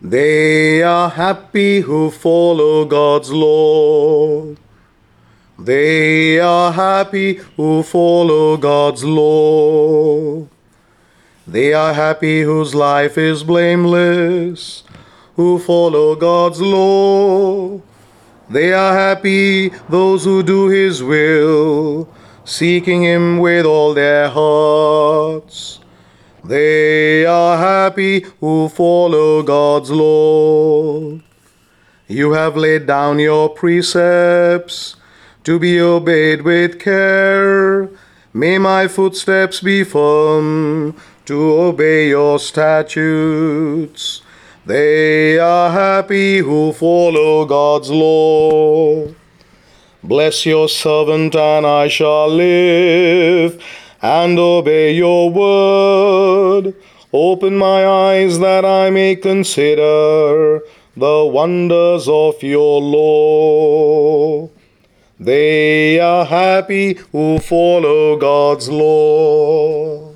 They are happy who follow God's law. They are happy who follow God's law. They are happy whose life is blameless, who follow God's law. They are happy those who do His will, seeking Him with all their hearts. They are happy who follow God's law. You have laid down your precepts to be obeyed with care. May my footsteps be firm to obey your statutes. They are happy who follow God's law. Bless your servant, and I shall live and obey your word. Open my eyes that I may consider the wonders of your law. They are happy who follow God's law.